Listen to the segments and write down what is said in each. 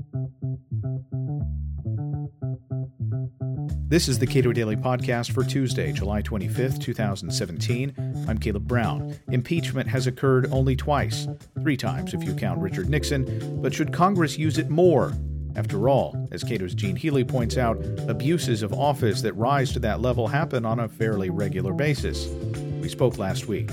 This is the Cato Daily Podcast for Tuesday, July 25th, 2017. I'm Caleb Brown. Impeachment has occurred only twice, 3 times if you count Richard Nixon, but should Congress use it more? After all, as Cato's Gene Healy points out, abuses of office that rise to that level happen on a fairly regular basis. We spoke last week.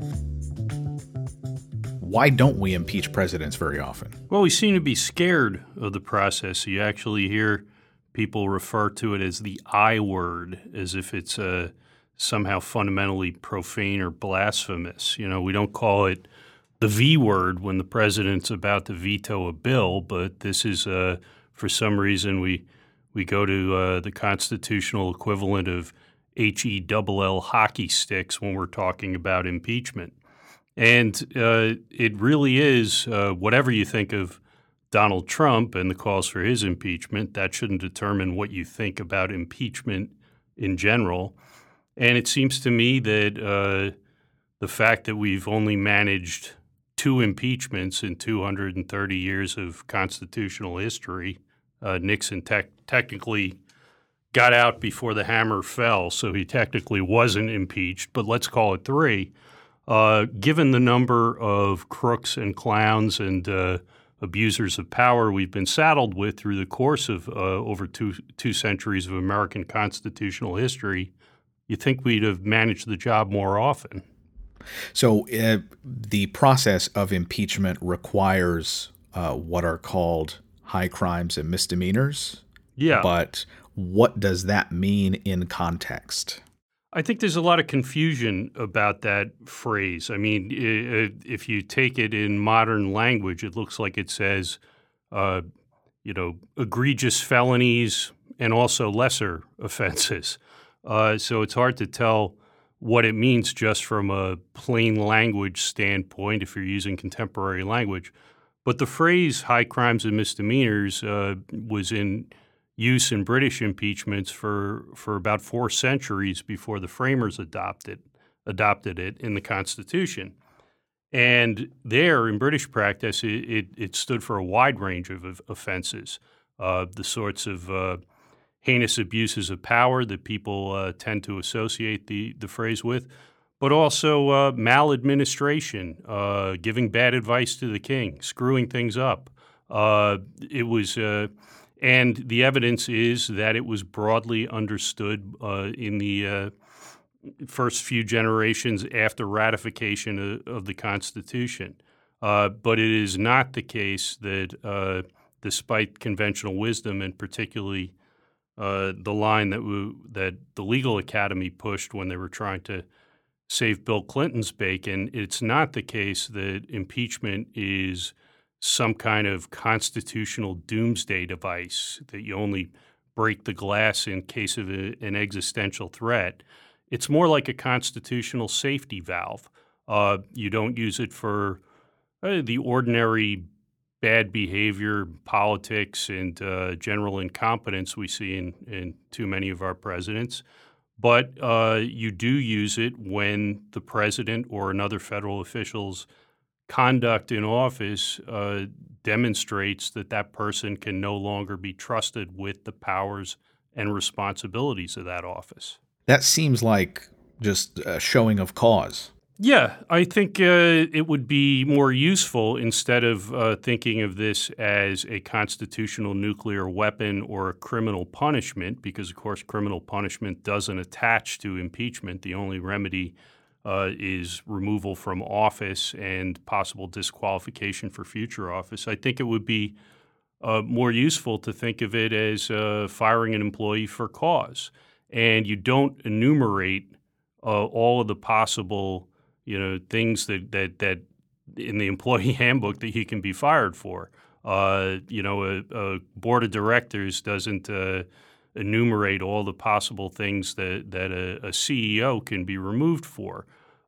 Why don't we impeach presidents very often? Well, we seem to be scared of the process. You actually hear people refer to it as the I word, as if it's somehow fundamentally profane or blasphemous. You know, we don't call it the V word when the president's about to veto a bill, but this is, for some reason, we go to the constitutional equivalent of HELL hockey sticks when we're talking about impeachment. And it really is, whatever you think of Donald Trump and the calls for his impeachment, that shouldn't determine what you think about impeachment in general. And it seems to me that the fact that we've only managed 2 impeachments in 230 years of constitutional history, Nixon technically got out before the hammer fell, so he technically wasn't impeached, but let's call it 3. Given the number of crooks and clowns and abusers of power we've been saddled with through the course of over two centuries of American constitutional history, you think we'd have managed the job more often. So the process of impeachment requires what are called high crimes and misdemeanors. Yeah. But what does that mean in context? I think there's a lot of confusion about that phrase. I mean, if you take it in modern language, it looks like it says, egregious felonies and also lesser offenses. So it's hard to tell what it means just from a plain language standpoint if you're using contemporary language. But the phrase high crimes and misdemeanors was in use in British impeachments for about 4 centuries before the framers adopted it in the Constitution. And there, in British practice, it stood for a wide range of offenses, the sorts of heinous abuses of power that people tend to associate the phrase with, but also maladministration, giving bad advice to the king, screwing things up. And the evidence is that it was broadly understood in the first few generations after ratification of the Constitution. But it is not the case that despite conventional wisdom and particularly the line that the Legal Academy pushed when they were trying to save Bill Clinton's bacon, it's not the case that impeachment is some kind of constitutional doomsday device that you only break the glass in case of an existential threat. It's more like a constitutional safety valve. You don't use it for the ordinary bad behavior, politics, and general incompetence we see in too many of our presidents. But you do use it when the president or another federal official's conduct in office demonstrates that person can no longer be trusted with the powers and responsibilities of that office. That seems like just a showing of cause. Yeah, I think it would be more useful instead of thinking of this as a constitutional nuclear weapon or a criminal punishment, because, of course, criminal punishment doesn't attach to impeachment. The only remedy is removal from office and possible disqualification for future office. I think it would be more useful to think of it as firing an employee for cause. And you don't enumerate all of the possible things that in the employee handbook that he can be fired for. A board of directors doesn't enumerate all the possible things that a CEO can be removed for.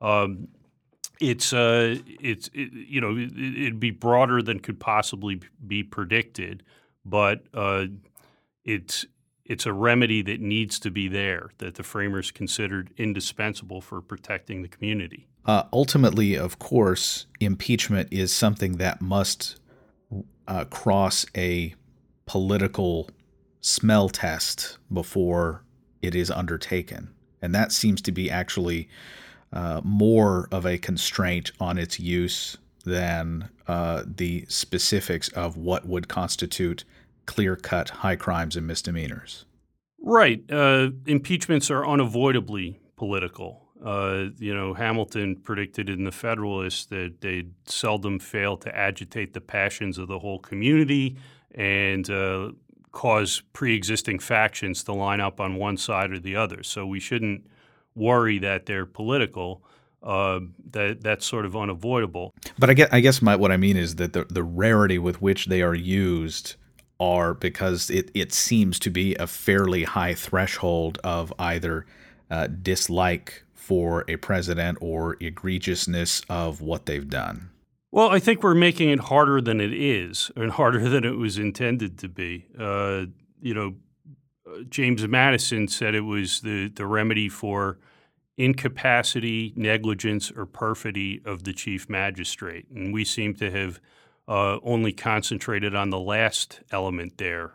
It'd be broader than could possibly be predicted, but it's a remedy that needs to be there, that the framers considered indispensable for protecting the community. Ultimately, of course, impeachment is something that must cross a political smell test before it is undertaken. And that seems to be actually more of a constraint on its use than the specifics of what would constitute clear-cut high crimes and misdemeanors. Right. Impeachments are unavoidably political. Hamilton predicted in the Federalist that they'd seldom fail to agitate the passions of the whole community and cause pre-existing factions to line up on one side or the other. So we shouldn't worry that they're political. That's sort of unavoidable. But I guess what I mean is that the rarity with which they are used are because it seems to be a fairly high threshold of either dislike for a president or egregiousness of what they've done. Well, I think we're making it harder than it is and harder than it was intended to be. James Madison said it was the remedy for incapacity, negligence, or perfidy of the chief magistrate. And we seem to have only concentrated on the last element there,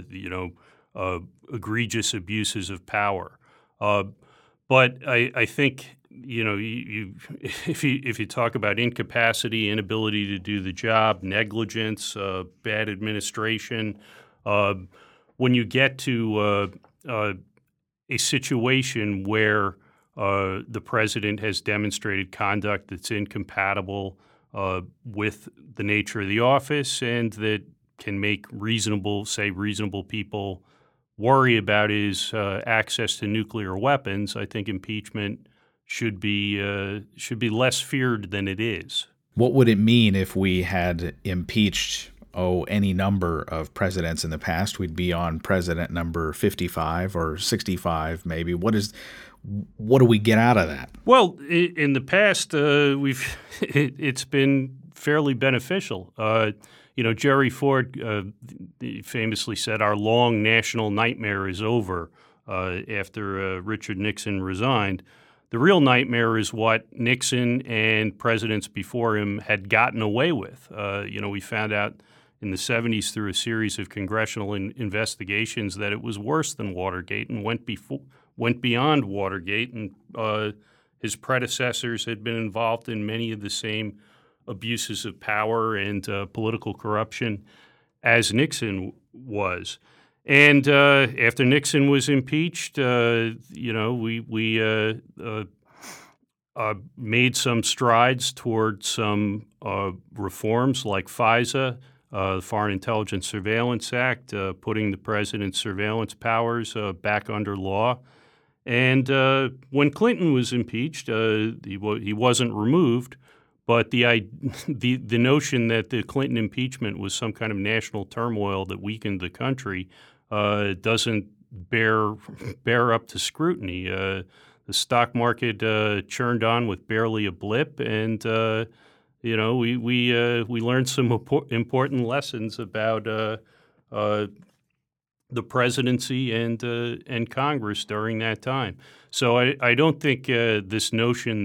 egregious abuses of power. But I think, if you talk about incapacity, inability to do the job, negligence, bad administration, when you get to a situation where the president has demonstrated conduct that's incompatible with the nature of the office and that can make reasonable people worry about his access to nuclear weapons, I think impeachment should be less feared than it is. What would it mean if we had impeached any number of presidents in the past? We'd be on president number 55 or 65 maybe. What do we get out of that? Well, in the past, it's been fairly beneficial. Jerry Ford famously said, "Our long national nightmare is over," after Richard Nixon resigned. The real nightmare is what Nixon and presidents before him had gotten away with. We found out in the 70s through a series of congressional investigations that it was worse than Watergate and went beyond Watergate, and his predecessors had been involved in many of the same abuses of power and political corruption as Nixon was. And after Nixon was impeached, we made some strides toward some reforms like FISA, the Foreign Intelligence Surveillance Act, putting the president's surveillance powers back under law. And when Clinton was impeached, he wasn't removed, but the notion that the Clinton impeachment was some kind of national turmoil that weakened the country doesn't bear up to scrutiny. The stock market churned on with barely a blip, and we learned some important lessons about the presidency and Congress during that time. So I don't think this notion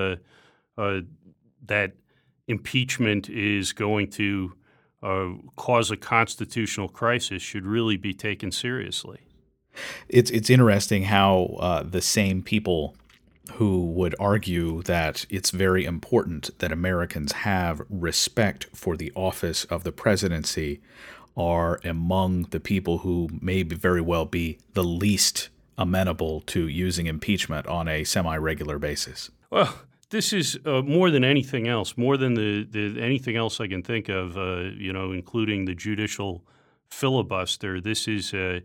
that impeachment is going to cause a constitutional crisis should really be taken seriously. It's interesting how the same people who would argue that it's very important that Americans have respect for the office of the presidency are among the people who may very well be the least amenable to using impeachment on a semi-regular basis. Well, this is more than anything else, more than anything else I can think of, including the judicial filibuster. This is a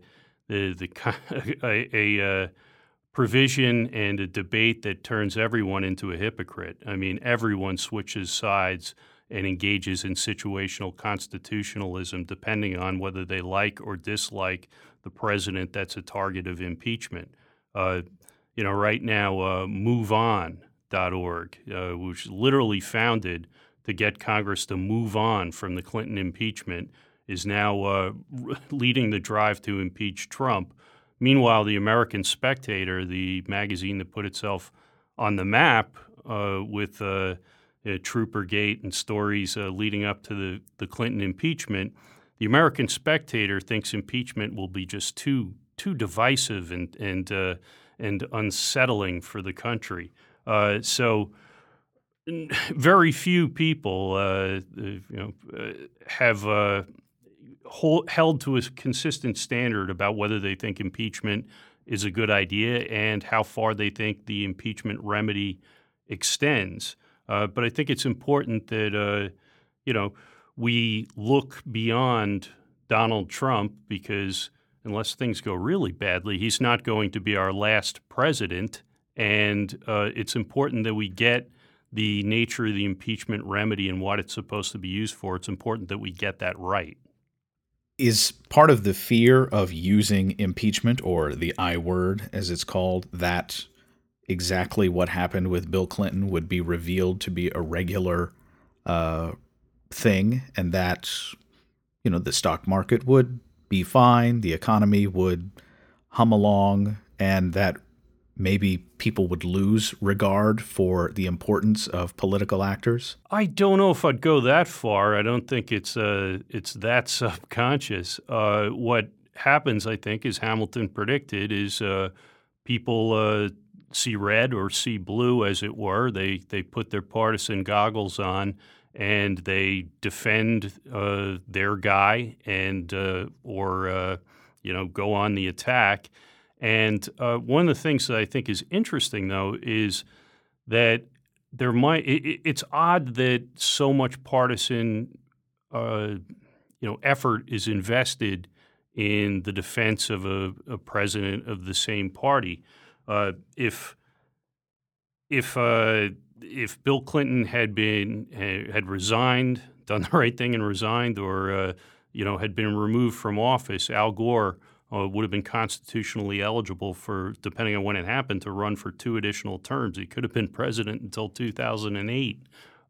provision and a debate that turns everyone into a hypocrite. I mean, everyone switches sides and engages in situational constitutionalism depending on whether they like or dislike the president that's a target of impeachment. Right now, MoveOn.org, which literally founded to get Congress to move on from the Clinton impeachment, is now leading the drive to impeach Trump. Meanwhile, the American Spectator, the magazine that put itself on the map with Troopergate and stories leading up to the Clinton impeachment, the American spectator thinks impeachment will be just too divisive and unsettling for the country. So very few people, have held to a consistent standard about whether they think impeachment is a good idea and how far they think the impeachment remedy extends. But I think it's important that we look beyond Donald Trump, because unless things go really badly, he's not going to be our last president. And it's important that we get the nature of the impeachment remedy and what it's supposed to be used for. It's important that we get that right. Is part of the fear of using impeachment, or the I word as it's called, that exactly what happened with Bill Clinton would be revealed to be a regular thing, and that, the stock market would be fine, the economy would hum along, and that maybe people would lose regard for the importance of political actors? I don't know if I'd go that far. I don't think it's that subconscious. What happens, I think, as Hamilton predicted, is people see red or see blue, as it were. They put their partisan goggles on and they defend their guy and or go on the attack. And one of the things that I think is interesting, though, is that it's odd that so much partisan effort is invested in the defense of a president of the same party. If Bill Clinton had resigned, done the right thing and resigned, or had been removed from office, Al Gore would have been constitutionally eligible for, depending on when it happened, to run for 2 additional terms. He could have been president until 2008,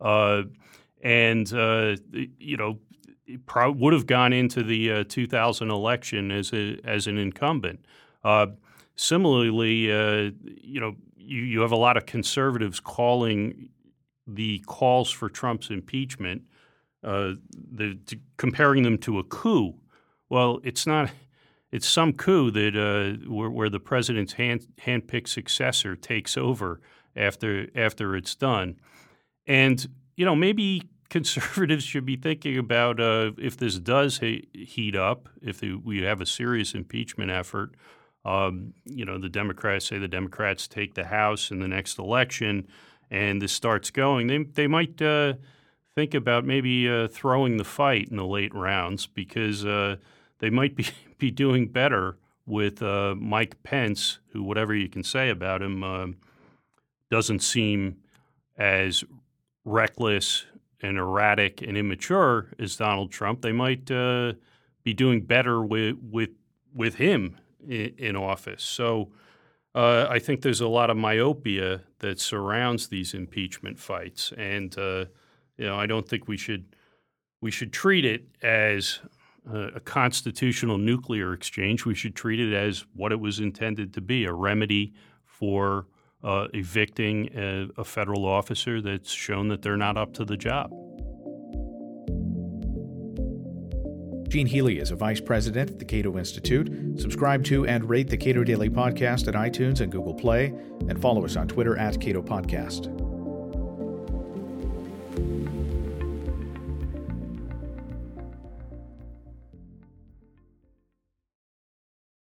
he probably would have gone into the 2000 election as an incumbent. Similarly, you have a lot of conservatives calling the calls for Trump's impeachment, comparing them to a coup. Well, it's not. It's some coup that where the president's handpicked successor takes over after it's done, and maybe conservatives should be thinking about if this does heat up, if we have a serious impeachment effort. The Democrats take the House in the next election, and this starts going. They might think about maybe throwing the fight in the late rounds, because they might be doing better with Mike Pence, who, whatever you can say about him, doesn't seem as reckless and erratic and immature as Donald Trump. They might be doing better with him in office. So I think there's a lot of myopia that surrounds these impeachment fights, and I don't think we should treat it as a constitutional nuclear exchange. We should treat it as what it was intended to be, a remedy for evicting a federal officer that's shown that they're not up to the job. Gene Healy is a vice president at the Cato Institute. Subscribe to and rate the Cato Daily Podcast at iTunes and Google Play, and follow us on Twitter @Cato Podcast.